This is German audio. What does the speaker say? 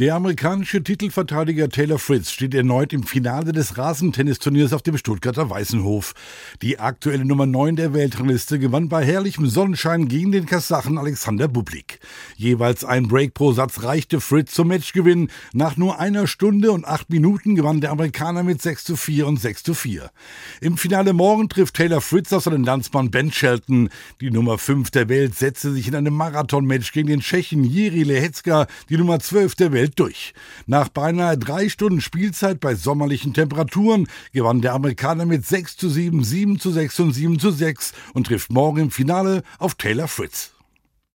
Der amerikanische Titelverteidiger Taylor Fritz steht erneut im Finale des Rasentennisturniers auf dem Stuttgarter Weißenhof. Die aktuelle Nummer 9 der Weltrangliste gewann bei herrlichem Sonnenschein gegen den Kasachen Alexander Bublik. Jeweils ein Break pro Satz reichte Fritz zum Matchgewinn. Nach nur 1 Stunde und 8 Minuten gewann der Amerikaner mit 6:4 und 6:4. Im Finale morgen trifft Taylor Fritz auf seinen Landsmann Ben Shelton. Die Nummer 5 der Welt setzte sich in einem Marathonmatch gegen den Tschechen Jiří Lehecka, die Nummer 12 der Welt, durch. Nach beinahe 3 Stunden Spielzeit bei sommerlichen Temperaturen gewann der Amerikaner mit 6:7, 7:6 und 7:6 und trifft morgen im Finale auf Taylor Fritz.